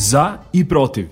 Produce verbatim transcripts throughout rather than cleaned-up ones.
Za i protiv.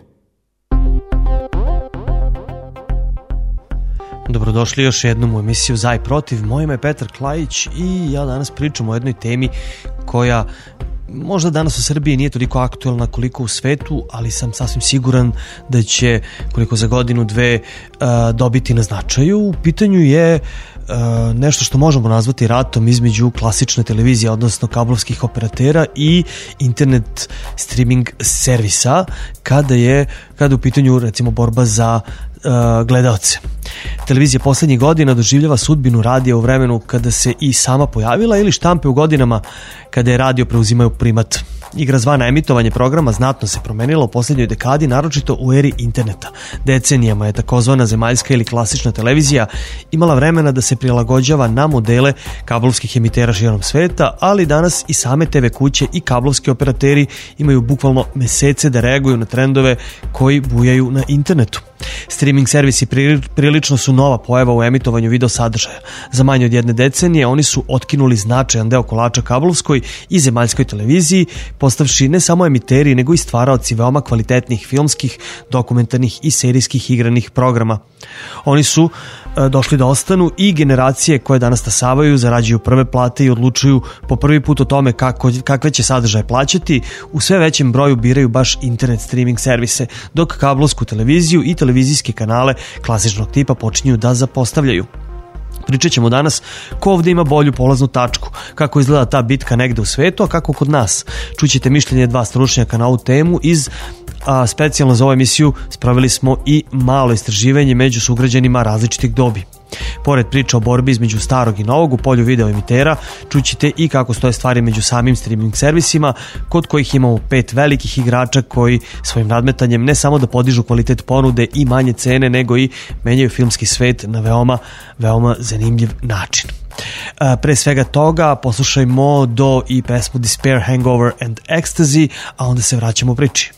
Dobrodošli još jednom u emisiju Za i protiv. Moje ime je Petar Klajić i ja danas pričam o jednoj temi koja možda danas u Srbiji nije toliko aktuelna koliko u svetu, ali sam sasvim siguran da će koliko za godinu, dve dobiti na značaju. U pitanju je nešto što možemo nazvati ratom između klasične televizije, odnosno kablovskih operatera i internet streaming servisa, kada je kada u pitanju recimo borba za uh, gledaoce. Televizija poslednjih godina doživljava sudbinu radija u vremenu kada se i sama pojavila ili štampe u godinama kada je radio preuzimaju primat. Igra zvana emitovanje programa znatno se promenila u posljednjoj dekadi, naročito u eri interneta. Decenijama je takozvana zemaljska ili klasična televizija imala vremena da se prilagođava na modele kablovskih emitera širom sveta, ali danas i same te ve kuće i kablovski operateri imaju bukvalno mesece da reaguju na trendove koji bujaju na internetu. Streaming servisi prilično su nova pojava u emitovanju video sadržaja. Za manje od jedne decenije oni su otkinuli značajan deo kolača kablovskoj i zemaljskoj televiziji, postavši ne samo emiteri nego i stvaraoci veoma kvalitetnih filmskih, dokumentarnih i serijskih igranih programa. Oni su e, došli da ostanu i generacije koje danas stasavaju, zarađuju prve plate i odlučuju po prvi put o tome kako, kakve će sadržaje plaćati, u sve većem broju biraju baš internet streaming servise, dok kablovsku televiziju i televizijske kanale klasičnog tipa počinju da zapostavljaju. Pričat ćemo danas ko ovdje ima bolju polaznu tačku, kako izgleda ta bitka negde u svetu, a kako kod nas. Čućete mišljenje dva stručnjaka na ovu temu. Iz a, specijalno za ovu emisiju spravili smo i malo istraživanje među sugrađanima različitih dobi. Pored priča o borbi između starog i novog u polju video emitera, čućete i kako stoje stvari među samim streaming servisima, kod kojih imamo pet velikih igrača koji svojim nadmetanjem ne samo da podižu kvalitet ponude i manje cene, nego i menjaju filmski svet na veoma, veoma zanimljiv način. Pre svega toga poslušajmo do i pesmu Despair, Hangover and Ecstasy, a onda se vraćamo u priči.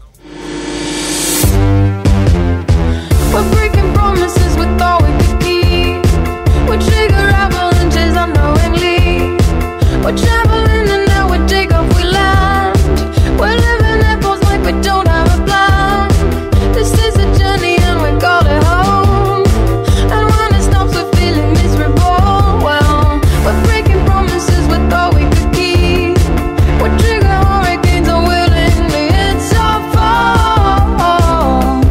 We're traveling and now we take off, we land. We're living airports like we don't have a plan. This is a journey and we call it home. And when it stops we're feeling miserable. Well, we're breaking promises we thought we could keep. We trigger hurricanes unwillingly, it's our fault.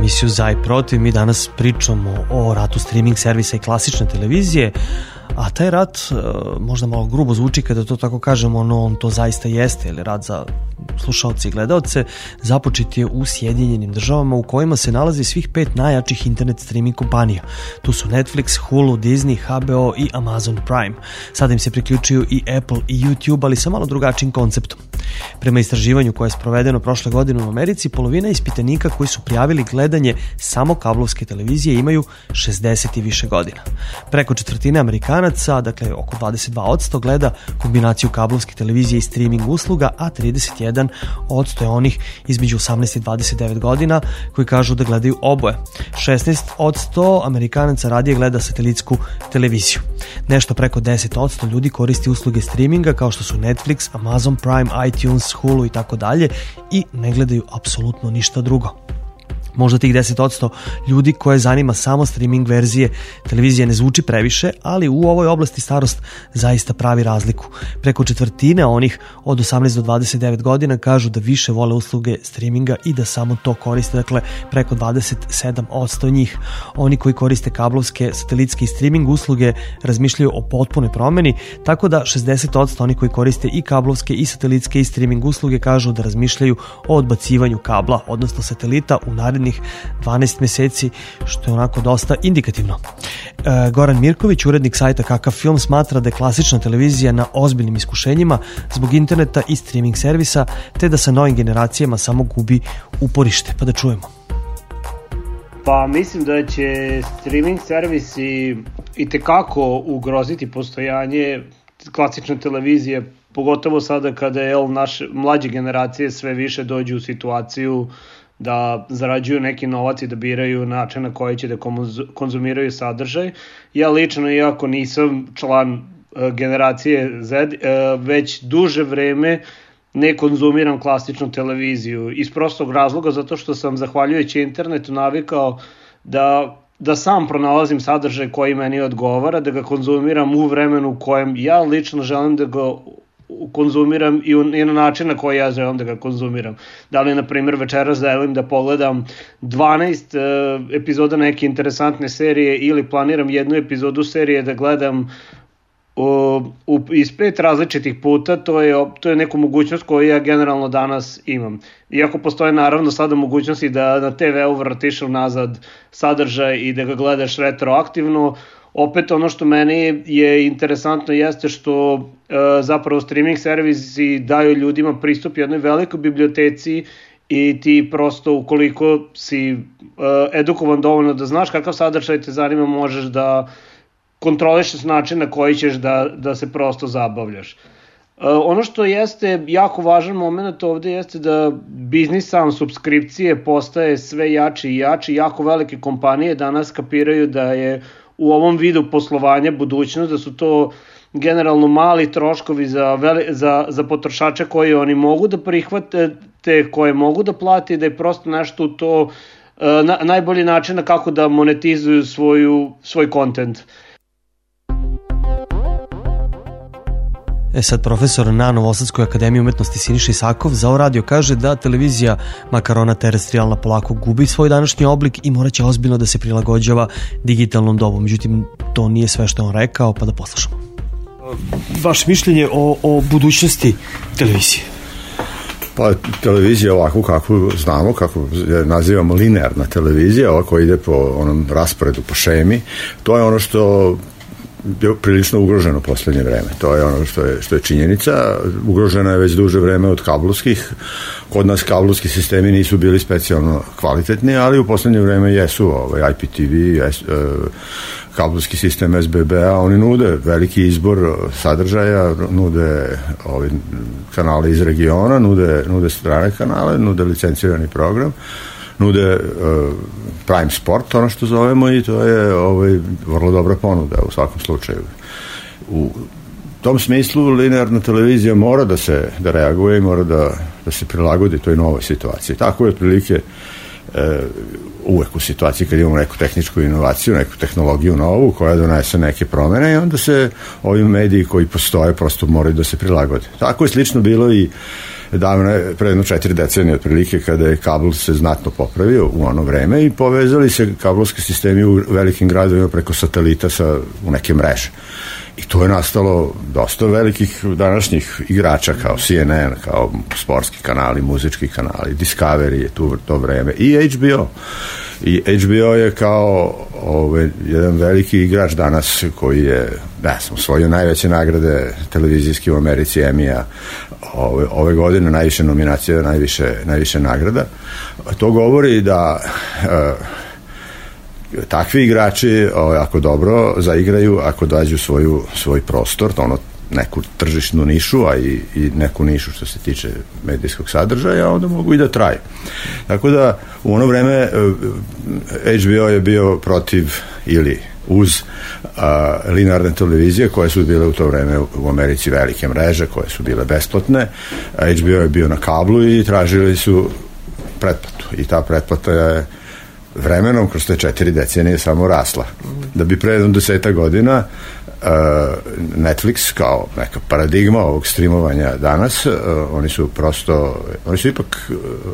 emisiju Za i protiv. Mi danas pričamo o ratu streaming servisa i klasične televizije, a taj rat možda malo grubo zvuči kada to tako kažemo, no on to zaista jeste, ili rat za slušaoce i gledaoce započet je u Sjedinjenim državama u kojima se nalazi svih pet najjačih internet streaming kompanija. Tu su Netflix, Hulu, Disney, H B O i Amazon Prime. Sada im se priključuju i Apple i YouTube, ali sa malo drugačijim konceptom. Prema istraživanju koje je sprovedeno prošle godine u Americi, polovina ispitanika koji su prijavili gledanje samo kablovske televizije imaju šezdeset i više godina. Preko četvrtine Amerikanaca, dakle oko dvadeset dva posto, gleda kombinaciju kablovske televizije i streaming usluga, a trideset jedan posto je onih između osamnaest i dvadeset devet godina koji kažu da gledaju oboje. šesnaest posto Amerikanaca radije gleda satelitsku televiziju. Nešto preko deset posto ljudi koristi usluge streaminga kao što su Netflix, Amazon Prime, iTunes, Hulu i tako dalje i ne gledaju apsolutno ništa drugo. Možda tih deset posto ljudi koje zanima samo streaming verzije televizije ne zvuči previše, ali u ovoj oblasti starost zaista pravi razliku. Preko četvrtine onih od osamnaest do dvadeset devet godina kažu da više vole usluge streaminga i da samo to koriste, dakle preko dvadeset sedam posto njih. Oni koji koriste kablovske, satelitske i streaming usluge razmišljaju o potpunoj promeni, tako da šezdeset posto oni koji koriste i kablovske i satelitske i streaming usluge kažu da razmišljaju o odbacivanju kabla, odnosno satelita u narednih dvanaest meseci, što je onako dosta indikativno. E, Goran Mirković, urednik sajta Kakav film, smatra da je klasična televizija na ozbiljnim iskušenjima zbog interneta i streaming servisa, te da sa novim generacijama samo gubi uporište. Pa da čujemo. Pa mislim da će streaming servisi itekako ugroziti postojanje klasične televizije, pogotovo sada kada je naše mlađe generacije sve više dođu u situaciju da zarađuju neki novac i da biraju način na koji će da konzumiraju sadržaj. Ja lično, iako nisam član generacije Z, već duže vreme ne konzumiram klasičnu televiziju iz prostog razloga zato što sam, zahvaljujući internetu, navikao da, da sam pronalazim sadržaj koji meni odgovara, da ga konzumiram u vremenu u kojem ja lično želim da ga konzumiram i, u, i na način na koji ja želim da ga konzumiram. Da li, na primjer, večeras želim da pogledam dvanaest uh, epizoda neke interesantne serije ili planiram jednu epizodu serije da gledam uh, u, iz pet različitih puta, to je, to je neku mogućnost koju ja generalno danas imam. Iako postoje naravno sada mogućnosti da na te ve-u vratiš nazad sadržaj i da ga gledaš retroaktivno. Opet ono što meni je interesantno jeste što e, zapravo streaming servisi daju ljudima pristup jednoj velikoj biblioteci i ti prosto, ukoliko si e, edukovan dovoljno da znaš kakav sadržaj te zanima, možeš da kontrolišeš način na koji ćeš da, da se prosto zabavljaš. E, ono što jeste jako važan moment ovde jeste da biznis sam subskripcije postaje sve jači i jači. Jako velike kompanije danas kapiraju da je u ovom vidu poslovanja budućnost, da su to generalno mali troškovi za, veli, za, za potrošače koji oni mogu da prihvate, te koje mogu da plati, da je prosto nešto to na, najbolji način na kako da monetizuju svoju, svoj kontent. E sad, profesor na Novosadskoj akademiji umetnosti Siniša Isakov za ovo radio kaže da televizija, makar ona terestrijalna, polako gubi svoj današnji oblik i morat će ozbiljno da se prilagođava digitalnom dobu. Međutim, to nije sve što je on rekao, pa da poslušamo. Vaše mišljenje o, o budućnosti televizije? Pa televizija ovako kako znamo, kako je nazivamo linearna televizija, ovako ide po onom rasporedu, po šemi, to je ono što je prilično ugroženo u poslednje vreme. To je ono što je, što je činjenica. Ugrožena je već duže vreme od kablovskih. Kod nas kablovski sistemi nisu bili specijalno kvalitetni, ali u poslednje vreme jesu ovaj, I P T V, jes, uh, kablovski sistem S B B-a, oni nude veliki izbor sadržaja, nude ovaj, kanale iz regiona, nude, nude strane kanale, nude licencirani program, nude uh, Prime Sport, ono što zovemo, i to je ovaj, vrlo dobra ponuda u svakom slučaju. U tom smislu linearna televizija mora da se da reaguje i mora da, da se prilagodi toj novoj situaciji. Tako je otprilike e, uvek u situaciji kad imamo neku tehničku inovaciju, neku tehnologiju novu koja donese neke promene i onda se ovi mediji koji postoje prosto moraju da se prilagode. Tako je slično bilo i davno, pre jedno četiri decenije otprilike, kada je kabel se znatno popravio u ono vreme i povezali se kablovski sistemi u velikim gradovima preko satelita sa, u neke mreže. I to je nastalo dosta velikih današnjih igrača kao C N N, kao sportski kanali, muzički kanali, Discovery je tu to vreme i H B O. I H B O je kao ove, jedan veliki igrač danas koji je, ne znam, osvojio najveće nagrade televizijski u Americi, Emmy-a, ove, ove godine najviše nominacija, najviše, najviše nagrada. To govori da e, takvi igrači o, ako dobro zaigraju, ako dađu svoju, svoj prostor, to ono neku tržišnu nišu, a i, i neku nišu što se tiče medijskog sadržaja, onda mogu i da traju. Tako da u ono vreme H B O je bio protiv ili uz a, linearne televizije koje su bile u to vreme u Americi velike mreže, koje su bile besplatne. H B O je bio na kablu i tražili su pretplatu. I ta pretplata je vremenom kroz te četiri decenije samo rasla. Da bi pre jednom deseta godina uh, Netflix kao neka paradigma ovog streamovanja danas, uh, oni su prosto, oni su ipak uh,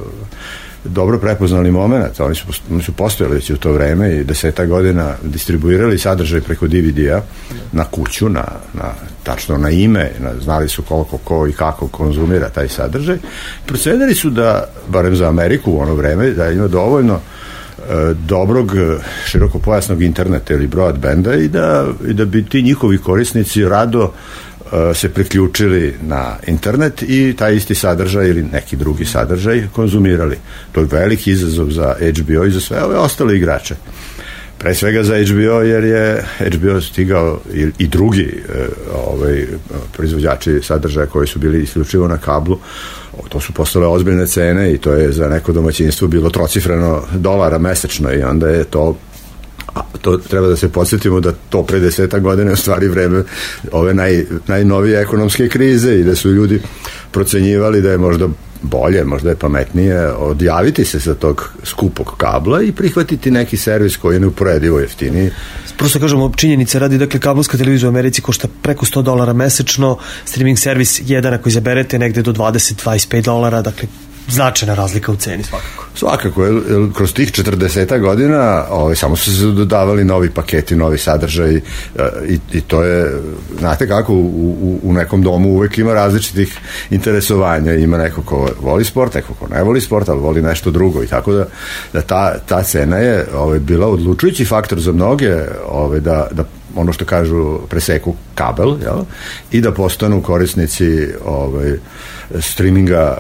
dobro prepoznali moment, oni su, oni su postojali već u to vreme i deseta godina distribuirali sadržaj preko D V D-a na kuću, na, na, tačno na ime, na, znali su koliko ko i kako konzumira taj sadržaj. Procedili su da, barem za Ameriku u ono vreme, da ima dovoljno dobrog širokopojasnog interneta ili broadbanda i da, i da bi ti njihovi korisnici rado uh, se priključili na internet i taj isti sadržaj ili neki drugi sadržaj konzumirali. To je veliki izazov za H B O i za sve ove ostale igrače. Pre svega za H B O jer je H B O stigao i, i drugi uh, ovaj, proizvođači sadržaja koji su bili isključivo na kablu. To su postale ozbiljne cene i to je za neko domaćinstvo bilo trocifreno dolara mesečno i onda je to, a to treba da se podsjetimo da to pre deseta godine u stvari vreme ove naj, najnovije ekonomske krize i da su ljudi procenjivali da je možda bolje, možda je pametnije odjaviti se sa tog skupog kabla i prihvatiti neki servis koji je neuporedivo jeftiniji. Prosto kažemo, činjenice radi, dakle, kablovska televizija u Americi košta preko sto dolara mesečno, streaming servis jedan ako izaberete negde do dvadeset do dvadeset pet dolara, dakle, značajna razlika u ceni svakako. Svakako, jer, jer kroz tih četrdeset godina ovaj, samo su se dodavali novi paketi, novi sadržaj i, i to je, znate kako, u, u, u nekom domu uvek ima različitih interesovanja, ima neko ko voli sport, neko ko ne voli sport, ali voli nešto drugo i tako da, da ta, ta cena je ovaj, bila odlučujući faktor za mnoge ovaj, da, da ono što kažu preseku kabel, jel? I da postanu korisnici ovaj, streaminga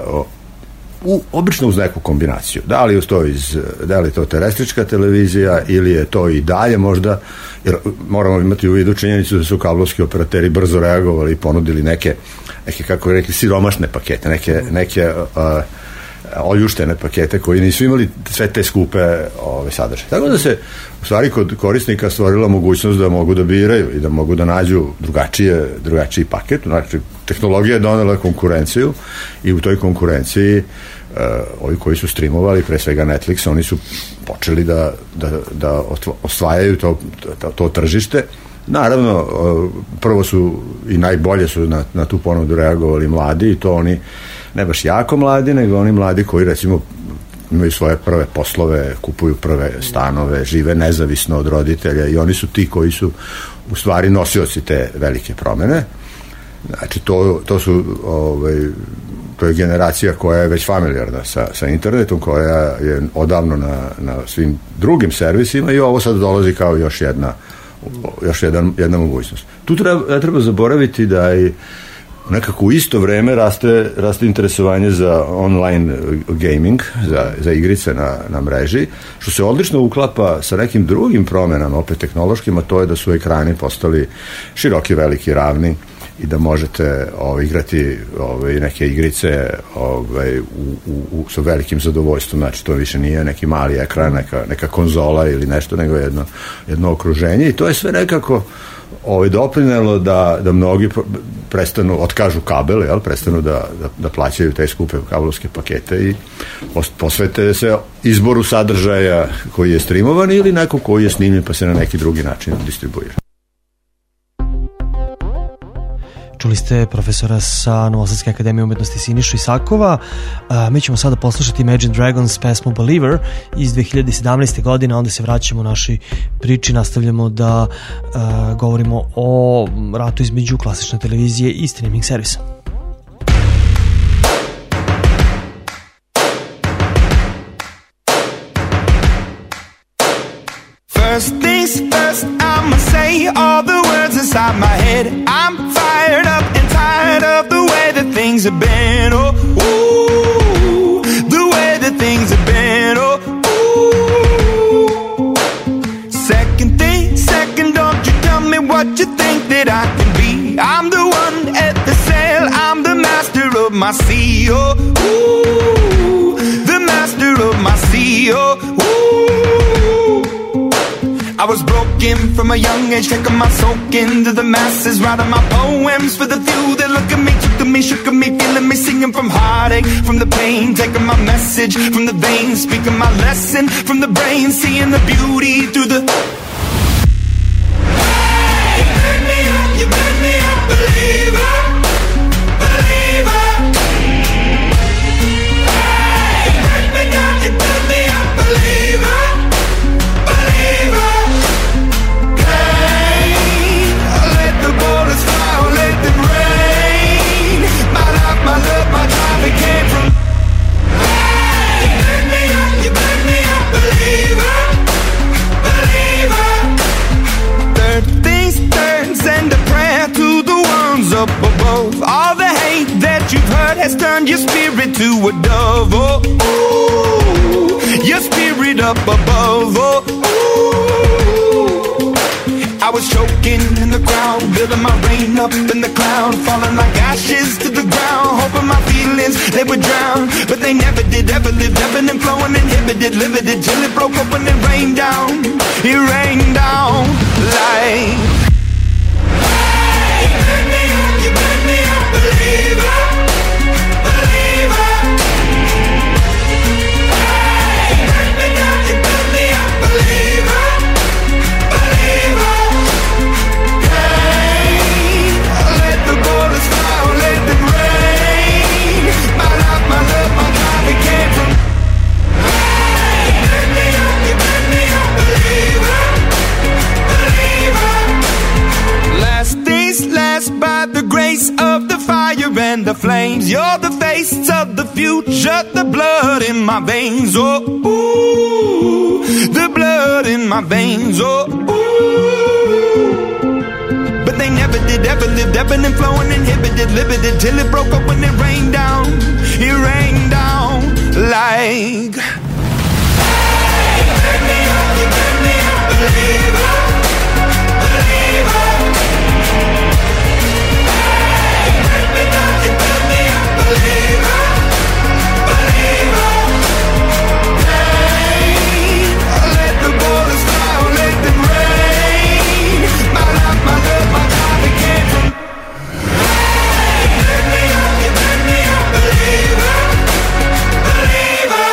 u, obično uz neku kombinaciju. Da li je to iz, da li je to terestrička televizija ili je to i dalje možda, jer moramo imati u vidu činjenicu da su kablovski operateri brzo reagovali i ponudili neke, neke kako je rekli, siromašne pakete, neke, neke uh, oljuštene pakete koji nisu imali sve te skupe ove sadržaje. Tako da se u stvari kod korisnika stvorila mogućnost da mogu da biraju i da mogu da nađu drugačije, drugačiji paket. Znači, tehnologija je donela konkurenciju i u toj konkurenciji uh, ovi koji su streamovali, pre svega Netflix, oni su počeli da, da, da osvajaju to, to, to tržište. Naravno, prvo su i najbolje su na, na tu ponudu reagovali mladi i to oni ne baš jako mladi, nego oni mladi koji recimo imaju svoje prve poslove, kupuju prve stanove, žive nezavisno od roditelja i oni su ti koji su u stvari nosioci te velike promene. Znači to, to su ovaj, to je generacija koja je već familijarna sa, sa internetom, koja je odavno na, na svim drugim servisima i ovo sad dolazi kao još jedna još jedan, jedna mogućnost. Tu treba, treba zaboraviti da i nekako u isto vreme raste, raste interesovanje za online gaming, za, za igrice na, na mreži, što se odlično uklapa sa nekim drugim promenama, opet tehnološkim, a to je da su ekrani postali široki, veliki, ravni i da možete ovaj, igrati ovaj, neke igrice ovaj, u, u, u, sa velikim zadovoljstvom. Znači, to više nije neki mali ekran, neka, neka konzola ili nešto, nego jedno, jedno okruženje i to je sve nekako ovaj, doprinelo da, da mnogi prestanu, otkažu kabel, jel, prestanu da, da, da plaćaju te skupe kablovske pakete i posvete se izboru sadržaja koji je streamovan ili neko koji je snimljen pa se na neki drugi način distribuira. Čuli ste profesora sa Novosadske akademije umetnosti Sinišu Isakova. A, mi ćemo sada poslušati Imagine Dragons pesmu Believer iz dve hiljade sedamnaeste. godine, onda se vraćamo u našoj priči, nastavljamo da a, govorimo o ratu između klasične televizije i streaming servisa. First things first, I'ma say all the words inside my head. I'm fired up and tired of the way that things have been. Oh, ooh, the way that things have been. Oh, ooh. Second thing, second, don't you tell me what you think that I can be. I'm the one at the sail, I'm the master of my sea. Oh, ooh, the master of my sea. Oh, ooh. I was broken from a young age, taking my soak into the masses, writing my poems for the few that look at me, took to me, shook at me, feeling me, singing from heartache, from the pain, taking my message from the veins, speaking my lesson from the brain, seeing the beauty through the... Hey, you made me up, you made me a believer, believer. Hey, you made me down, you made me a believer, believer. My love, my drive, it came from. Hey, you made me up, you made me a believer, believer. Third things third, send a prayer to the ones up above. All the hate that you've heard has turned your spirit to a dove. Oh, ooh, your spirit up above. Oh, ooh. I was choking in the crowd, building my rain up in the cloud, falling like ashes to the ground, hoping my feelings, they would drown, but they never did, ever lived, ebbing and flowing, inhibited, limited, till it broke open and rained down, it rained down like... Hey, you made me up, you made me a believer, believer. Hey, you made me up, you made me a believer, believer. By the grace of the fire and the flames, you're the face of the future, the blood in my veins. Oh, ooh, the blood in my veins. Oh, ooh. But they never did, ever lived, ebbing and flowing, inhibited, limited, till it broke up when it rained down. It rained down like. Hey, you made me up, you made me a believer, believer. Believer, believer. Hey, let the borders fly, let them rain. My life, my love, my life, it came from. Hey, you made me up, you made me a believer, believer.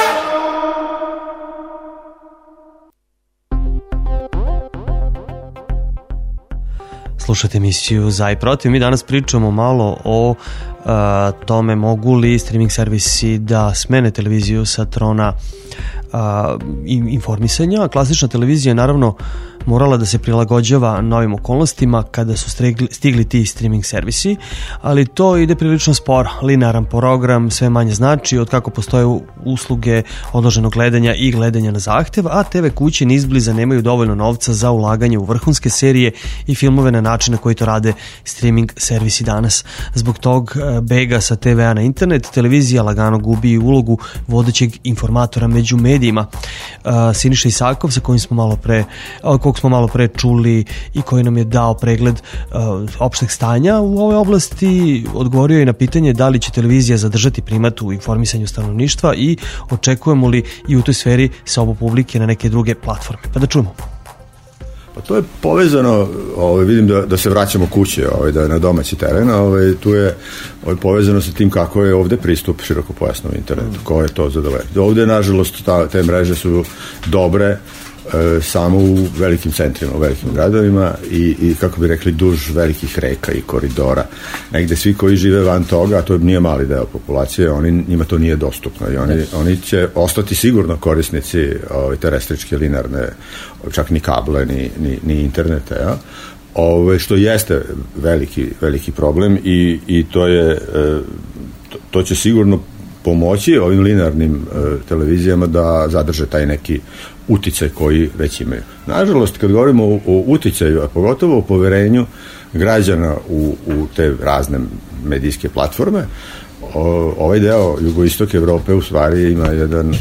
Slušate emisiju Za i protiv. Mi danas pričamo malo o uh, tome mogu li streaming servisi da smene televiziju sa trona uh, informisanja. Klasična televizija je naravno morala da se prilagođava novim okolnostima kada su stigli, stigli ti streaming servisi, ali to ide prilično sporo. Linearan program sve manje znači od kako postoje usluge odloženog gledanja i gledanja na zahtev, a te ve kuće ni izbliza nemaju dovoljno novca za ulaganje u vrhunske serije i filmove na način na koji to rade streaming servisi danas. Zbog tog bega sa te ve-a na internet, televizija lagano gubi ulogu vodećeg informatora među medijima. Uh, Siniša Isakov, sa kojim smo malo pre kog smo malo pre čuli i koji nam je dao pregled uh, opšteg stanja u ovoj oblasti, odgovorio je na pitanje da li će televizija zadržati primat u informisanju stanovništva i očekujemo li i u toj sferi sobu publike na neke druge platforme. Pa da čujemo. Pa to je povezano, ovaj, vidim da, da se vraćamo kuće, ovaj, da je na domaći teren, ovaj, tu je ovaj, povezano sa tim kako je ovde pristup širokopojasnom internetu, ko je to zadovoljeno. Ovde, nažalost, ta, te mreže su dobre, e, samo u velikim centrima, u velikim gradovima i, i kako bi rekli duž velikih reka i koridora. Negde svi koji žive van toga, a to nije mali deo populacije, oni, njima to nije dostupno i oni, oni će ostati sigurno korisnici ove, terestričke, linearne, čak ni kable, ni, ni, ni interneta, ja? Ove, što jeste veliki, veliki problem i, i to je to, to će sigurno pomoći ovim linearnim e, televizijama da zadrže taj neki uticaj koji već imaju. Nažalost, kad govorimo o, o uticaju, a pogotovo o poverenju građana u, u te razne medijske platforme, o, ovaj deo jugoistok Evrope u stvari ima jedan e,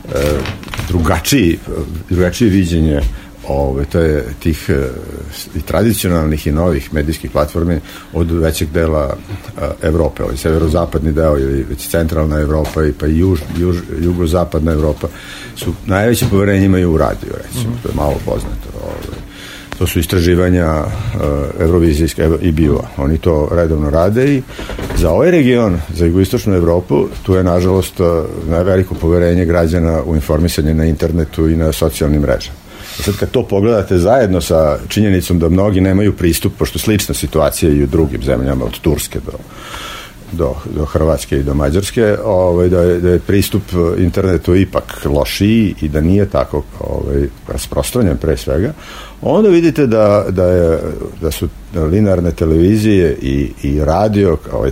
drugačiji, drugačije viđenje ove, to je tih e, i tradicionalnih i novih medijskih platformi od većeg dela e, Evrope, ovaj severozapadni deo ili već centralna Evropa i pa i juž, juž, jugozapadna Evropa su najveće poverenje imaju u radiju, recimo, mm-hmm. to je malo poznato. Ovaj. To su istraživanja uh, Eurovizijske i biva. Oni to redovno rade i za ovaj region, za jugoistočnu Evropu, tu je nažalost uh, najveliko poverenje građana u informisanje na internetu i na socijalnim mrežama. I sad kad to pogledate zajedno sa činjenicom da mnogi nemaju pristup, pošto slična situacija i u drugim zemljama, od Turske do do, do Hrvatske i do Mađarske, ovaj, da, je, da je pristup internetu ipak lošiji i da nije tako ovaj, rasprostranjen pre svega, onda vidite da, da, je, da su linearne televizije i, i radio, ovaj,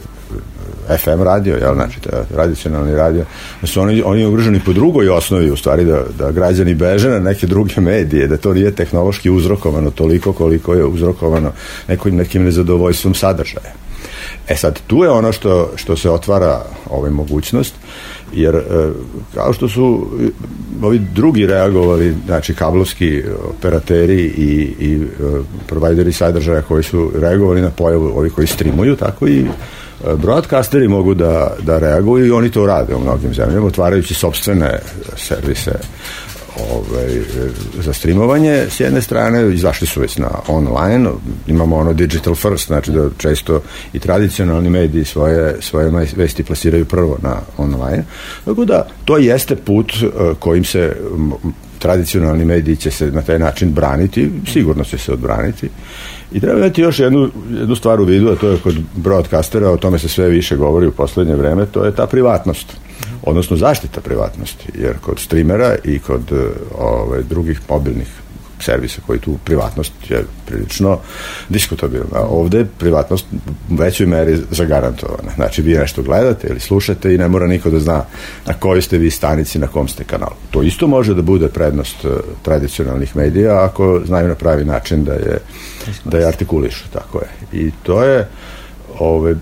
F M radio, jel, znači tradicionalni radio, da su oni, oni ugroženi po drugoj osnovi, u stvari da, da građani beže na neke druge medije, da to nije tehnološki uzrokovano toliko koliko je uzrokovano nekim, nekim nezadovoljstvom sadržaja. E sad, tu je ono što, što se otvara ovaj mogućnost, jer e, kao što su ovi drugi reagovali, znači kablovski operateri i, i e, provajderi sadržaja koji su reagovali na pojavu ovi koji streamuju, tako i broadcasteri mogu da, da reaguju i oni to rade u mnogim zemljama, otvarajući sopstvene servise ovaj, za streamovanje s jedne strane, izašli su već na online, imamo ono digital first, znači da često i tradicionalni mediji svoje, svoje vesti plasiraju prvo na online, tako da to jeste put kojim se tradicionalni mediji će se na taj način braniti, sigurno će se odbraniti. I treba imati još jednu, jednu stvar u vidu, a to je kod broadcastera, o tome se sve više govori u poslednje vreme, to je ta privatnost, odnosno zaštita privatnosti, jer kod streamera i kod ove, drugih mobilnih servisa koji tu privatnost je prilično diskutabilna. Ovde je privatnost u većoj meri zagarantovana. Znači, vi nešto gledate ili slušate i ne mora niko da zna na kojoj ste vi stanici, na kom ste kanalu. To isto može da bude prednost tradicionalnih medija ako znaju na pravi način da je, da je artikulišu. Tako je. I to je ove,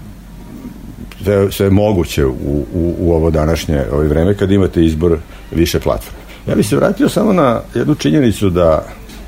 sve, sve moguće u, u, u ovo današnje ovo vreme kad imate izbor više platforme. Ja bih se vratio samo na jednu činjenicu da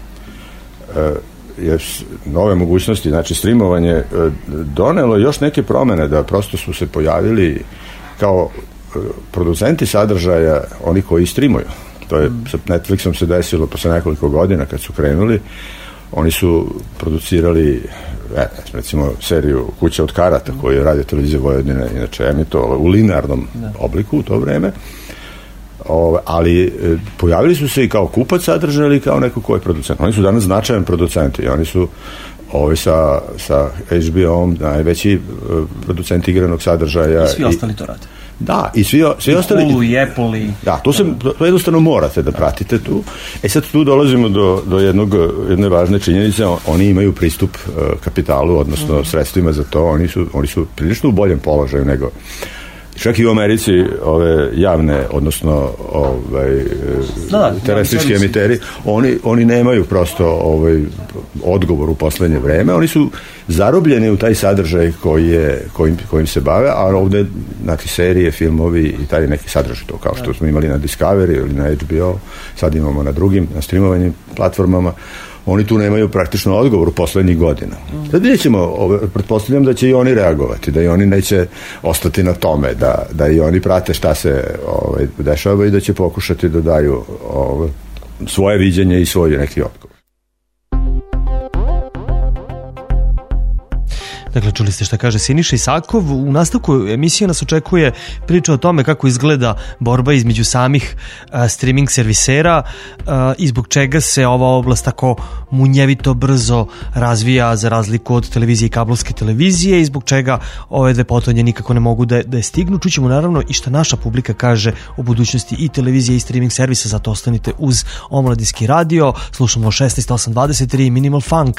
e, je nove mogućnosti, znači streamovanje e, donelo još neke promene, da prosto su se pojavili kao e, producenti sadržaja oni koji streamuju. To je sa Netflixom se desilo posle nekoliko godina kad su krenuli. Oni su producirali e, recimo seriju Kuća od karata koju je Radio Televizija Vojvodine inače emitovala u linearnom obliku u to vreme. Ove, ali e, pojavili su se i kao kupac sadržaja ili kao neko ko je producent. Oni su danas značajan producenti i oni su ovi sa, sa H B O-om najveći e, producent igranog sadržaja. I svi i, ostali to rade. Da, i svi, svi I ostali... Hulu i Apple i... Da, to, se, to jednostavno morate da pratite tu. E sad tu dolazimo do, do jednog, jedne važne činjenice, oni imaju pristup uh, kapitalu, odnosno mm. sredstvima za to, oni su, oni su prilično u boljem položaju nego... Čak i u Americi ove javne, odnosno ovaj, da, terestrički ja, emiteri, oni, oni nemaju prosto ovaj, odgovor u poslednje vreme, oni su zarobljeni u taj sadržaj koji je, kojim, kojim se bave, a ovde znači, serije, filmovi i taj neki sadržaj, to kao što smo imali na Discovery ili na H B O, sad imamo na drugim, na streamovanjem platformama, oni tu nemaju praktično odgovor u poslednjih godina. Sad vidjet ćemo, pretpostavljam da će i oni reagovati, da i oni neće ostati na tome, da, da i oni prate šta se ovaj, dešava i da će pokušati da daju ovaj, svoje viđenje i svoj neki odgovor. Dakle, čuli ste šta kaže Siniša Isakov. U nastavku emisije nas očekuje priča o tome kako izgleda borba između samih uh, streaming servisera uh, i zbog čega se ova oblast tako munjevito brzo razvija za razliku od televizije i kablovske televizije i zbog čega ove dve potonje nikako ne mogu da, da je stignu. Čućemo naravno i šta naša publika kaže o budućnosti i televizije i streaming servisa, zato ostanite uz Omladinski radio. Slušamo šesnaest osam dvadeset tri Minimal Funk.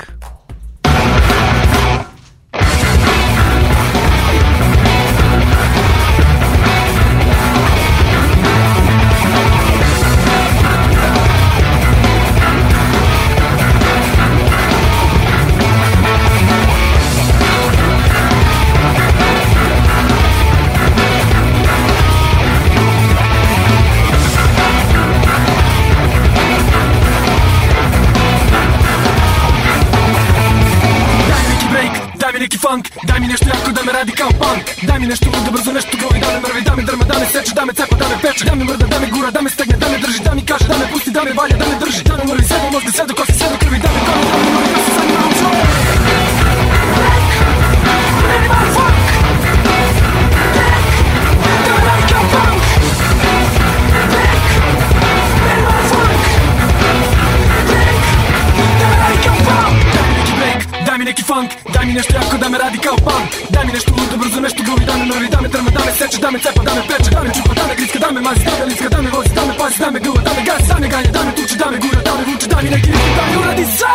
Funk. Daj mi nešto jako da me radi kao punk. Daj mi nešto ludo, brzo, nešto govi. Da me mrvi, da me drma, da me seče, da me cepa, da me peče. Da me mrda, da me gura, da me stegne, da me drži. Da mi kaže, da me pusti, da me valja, da me drži. Da me mrvi, sve do mozga, sve do kosti, sve do krvi. Da me kone, da me mrvi, da se sa njima učuje. Minimal Funk. Da me radi kao punk. Minimal Funk. Da me radi kao punk. Daj mi neki break, daj mi neki funk. Daj mi nešto jako da me radi kao punk. Daj mi nešto ludo, brzo, nešto grovi. Da me mrvi, da me drma, da me seče, da me cepa, da me peče. Da me čupa, da me griska, da me mazi, da me liska, da me vozi, da me pazi, da me glua, da me gazi, da me ganja, da me tuče, da me gura, da me vuče. Daj mi neki ritam, da mi uradi sve.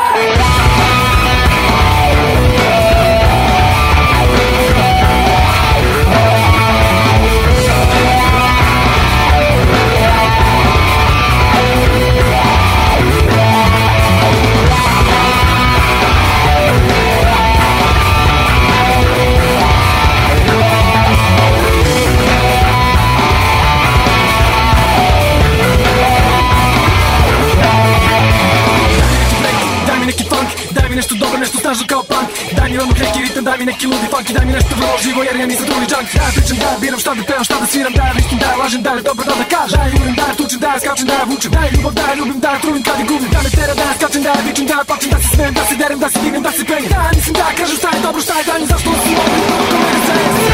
Nešto dobro, nešto snažno kao punk. Daj mi odmah neki ritam, daj mi neki ludi funk. Daj mi nešto vrlo živo jer ja nisam truli junk. Da ja pričam, da ja biram, šta da pevam, šta da sviram. Da ja vištim, da ja lažem, da je dobro da da kažem. Da ja jurim, da ja tučem, da ja skačem, da ja vučem. Da je ljubav, da ja ljubim, da ja truvim kad je gubim. Da me tera, da ja skačem, da ja vičem, da ja plačem. Da se smijem, da se derem, da se dignem, da se penjem. Da ja mislim, da ja kažem šta je dobro, šta je danje. Zašto osim ovdje, to mene sve.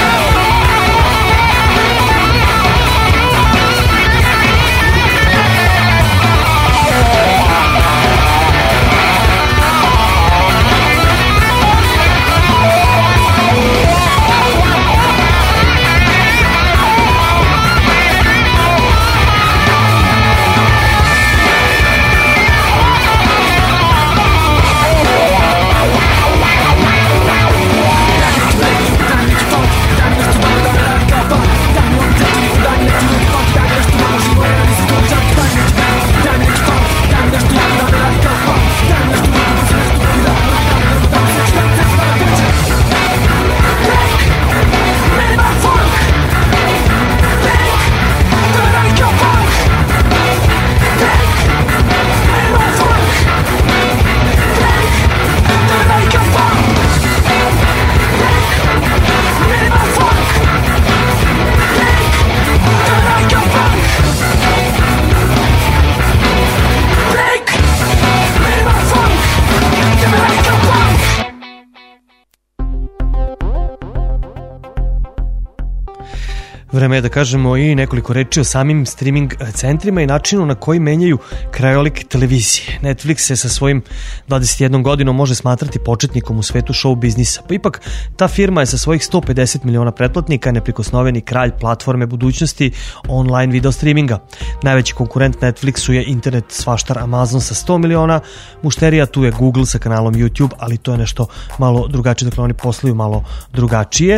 Vreme je da kažemo i nekoliko reči o samim streaming centrima i načinu na koji menjaju krajolik televizije. Netflix se sa svojim dvadeset jednom godinom može smatrati početnikom u svetu show biznisa, pa ipak ta firma je sa svojih sto pedeset miliona pretplatnika neprikosnoveni kralj platforme budućnosti online video streaminga. Najveći konkurent Netflixu je internet svaštar Amazon sa sto miliona mušterija, tu je Google sa kanalom YouTube, ali to je nešto malo drugačije, dakle oni posluju malo drugačije.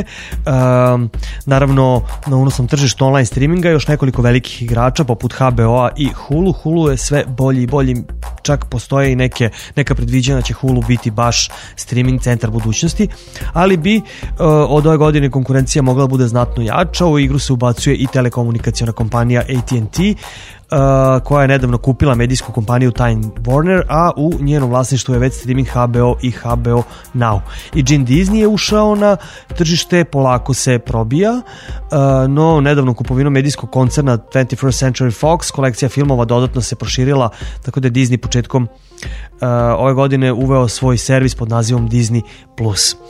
Um, naravno, na unosnom tržištu online streaminga još nekoliko velikih igrača poput H B O-a i Hulu. Hulu je sve bolji i bolji, čak postoje i neke, neka predviđanja da će Hulu biti baš streaming centar budućnosti, ali bi uh, od ove godine konkurencija mogla da bude znatno jača. U igru se ubacuje i telekomunikaciona kompanija A T and T, Uh, koja je nedavno kupila medijsku kompaniju Time Warner, a u njenom vlasništvu je već streaming H B O i H B O Now. I Gene Disney je ušao na tržište, polako se probija, uh, no nedavno kupovinom medijskog koncerna twenty first Century Fox kolekcija filmova dodatno se proširila, tako da je Disney početkom uh, ove godine uveo svoj servis pod nazivom Disney Plus.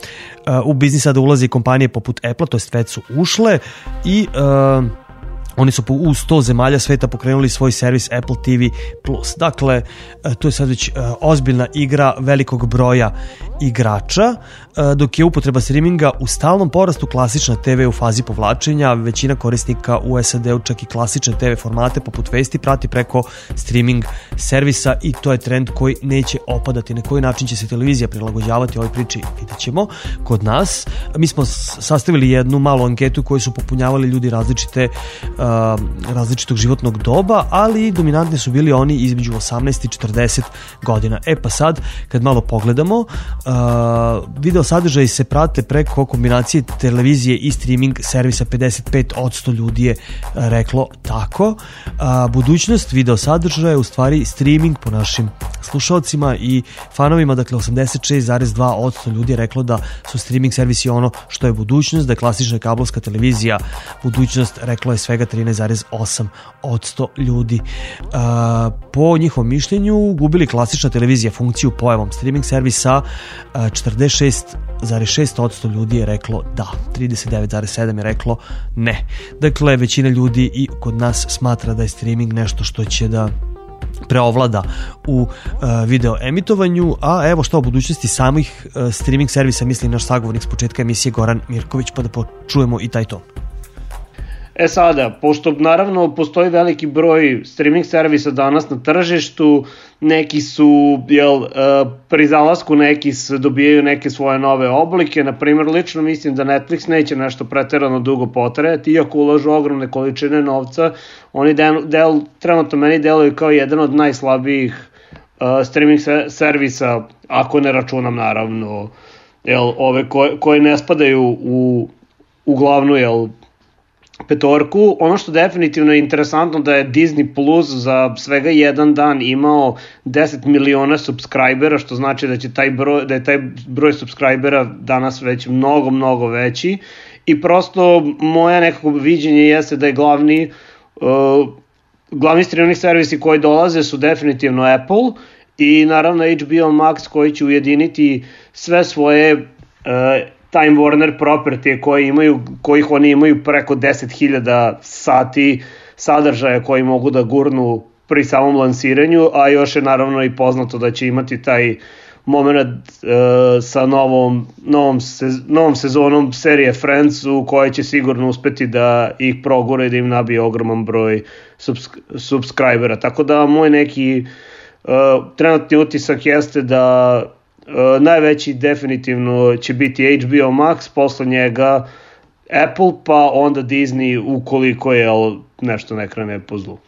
u biznis sada ulaze i kompanije poput Apple, to jest već su ušle i uh, oni su u sto zemalja sveta pokrenuli svoj servis Apple T V plus. Dakle, to je sad već ozbiljna igra velikog broja igrača, dok je upotreba streaminga u stalnom porastu, klasična T V u fazi povlačenja, većina korisnika u S A D-u čak i klasične T V formate poput vesti prati preko streaming servisa i to je trend koji neće opadati. Na koji način će se televizija prilagođavati ovoj priči, vidjet ćemo. Kod nas, mi smo sastavili jednu malu anketu koju su popunjavali ljudi različite različitog životnog doba, ali dominantni su bili oni između osamnaest i četrdeset godina. E pa sad, kad malo pogledamo, uh, video sadržaji se prate preko kombinacije televizije i streaming servisa, pedeset pet posto ljudi je reklo tako. Uh, budućnost video sadržaja je u stvari streaming po našim slušalcima i fanovima, dakle osamdeset šest zarez dva posto ljudi je reklo da su streaming servisi ono što je budućnost, da je klasična kablovska televizija budućnost, reklo je svega trinaest zarez osam posto ljudi. Uh, po njihovom mišljenju gubili klasična televizija funkciju pojavom streaming servisa, uh, četrdeset šest zarez šest posto ljudi je reklo da, trideset devet zarez sedam je reklo ne. Dakle, većina ljudi i kod nas smatra da je streaming nešto što će da preovlada u uh, video emitovanju, a evo što o budućnosti samih uh, streaming servisa misli naš sagovornik s početka emisije Goran Mirković, pa da počujemo i taj ton. E sada, pošto naravno postoji veliki broj streaming servisa danas na tržištu, neki su, jel, pri zalasku neki dobijaju neke svoje nove oblike, na primjer lično mislim da Netflix neće nešto preterano dugo potrajati, iako ulažu ogromne količine novca, oni del, del, trenutno meni deluju kao jedan od najslabijih uh, streaming servisa, ako ne računam naravno, jel, ove koje, koje ne spadaju u, u glavnu, jel, petorku. Ono što definitivno je interesantno da je Disney Plus za svega jedan dan imao deset miliona subscribera, što znači da će taj broj, da je taj broj subscribera danas već mnogo, mnogo veći i prosto moje nekako viđenje jeste da je glavni uh, glavni streaming servisi koji dolaze su definitivno Apple i naravno H B O Max koji će ujediniti sve svoje uh, Time Warner propertije koje imaju, kojih oni imaju preko deset hiljada sati sadržaja koji mogu da gurnu pri samom lansiranju, a još je naravno i poznato da će imati taj moment uh, sa novom, novom, sez, novom sezonom serije Friends u kojoj će sigurno uspeti da ih progure i da im nabije ogroman broj subs, subscribera. Tako da moj neki uh, trenutni utisak jeste da Uh, najveći definitivno će biti H B O Max, posle njega Apple, pa onda Disney ukoliko je nešto ne krene po zlu.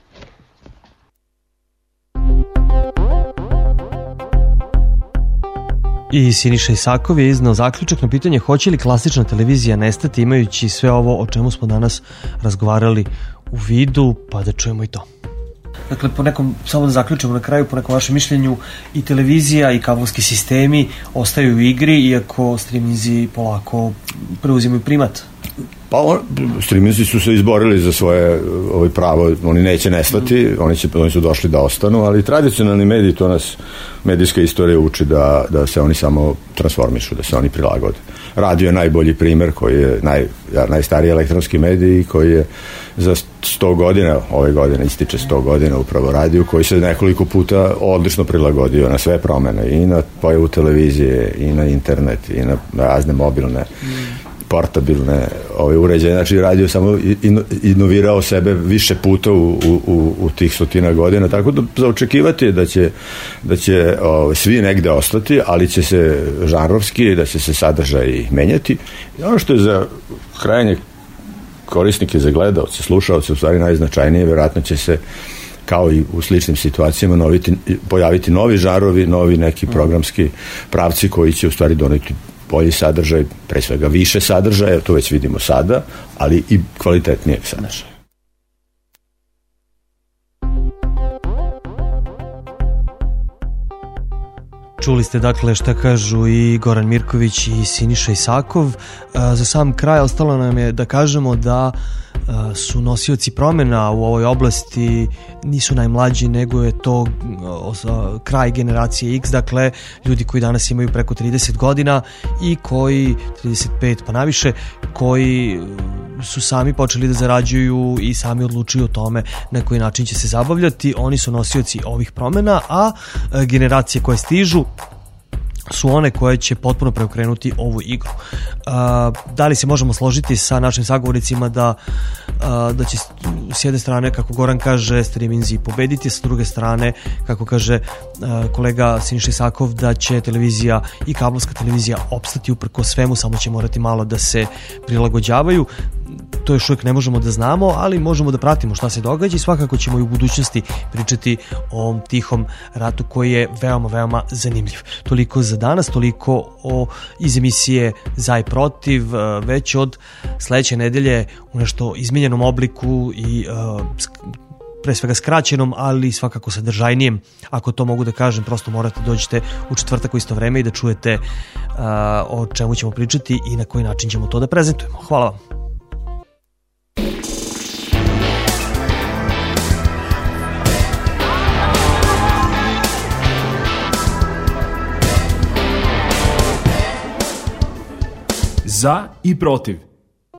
I Siniša Isakov je iznao zaključak na pitanje hoće li klasična televizija nestati imajući sve ovo o čemu smo danas razgovarali u vidu, pa da čujemo i to. Dakle, po nekom, samo da zaključimo na kraju, po nekom vašem mišljenju i televizija i kablovski sistemi ostaju u igri, iako streaminzi polako preuzimaju primat. Pa on, streaminzi su se izborili za svoje ovaj pravo, oni neće nestati, mm. oni, će, oni su došli da ostanu, ali tradicionalni mediji, to nas medijska istorija uči da, da se oni samo transformišu, da se oni prilagode. Radio je najbolji primer koji je naj, ja, najstariji elektronski medij koji je za sto godina, ove godine ističe sto godina upravo radio, koji se nekoliko puta odlično prilagodio na sve promene i na pojavu televizije i na internet i na razne mobilne mm. portabilne ove uređaje, znači radio samo inovirao sebe više puta u, u, u tih stotina godina, tako da za očekivati je da će, da će ove, svi negde ostati, ali će se žanrovski, da će se sadržaj menjati. I ono što je za krajnje korisnike, za gledalce, slušalce, u stvari najznačajnije, vjerojatno će se kao i u sličnim situacijama noviti, pojaviti novi žanrovi, novi neki programski pravci koji će u stvari doneti bolji sadržaj, pre svega više sadržaja, to već vidimo sada, ali i kvalitetnijeg sadržaja. Čuli ste dakle šta kažu i Goran Mirković i Siniša Isakov. Za sam kraj ostalo nam je da kažemo da su nosioci promjena u ovoj oblasti nisu najmlađi, nego je to kraj generacije X, dakle ljudi koji danas imaju preko trideset godina i koji, trideset pet pa naviše, koji su sami počeli da zarađuju i sami odlučuju o tome na koji način će se zabavljati. Oni su nosioci ovih promjena, a generacije koje stižu su one koje će potpuno preokrenuti ovu igru. Uh, da li se možemo složiti sa našim sagovornicima da, uh, da će s jedne strane, kako Goran kaže, streaminzi pobediti, s druge strane, kako kaže uh, kolega Siniša Isakov, da će televizija i kablovska televizija opstati uprko svemu, samo će morati malo da se prilagođavaju. To još uvijek ne možemo da znamo, ali možemo da pratimo šta se događa i svakako ćemo i u budućnosti pričati o ovom tihom ratu koji je veoma, veoma zanimljiv. Toliko za danas, toliko o, iz emisije Za i protiv, već od sledeće nedelje u nešto izmenjenom obliku i uh, pre svega skraćenom, ali svakako sadržajnijem. Ako to mogu da kažem, prosto morate dođete u četvrtak u isto vreme i da čujete uh, o čemu ćemo pričati i na koji način ćemo to da prezentujemo. Hvala vam. Za i protiv.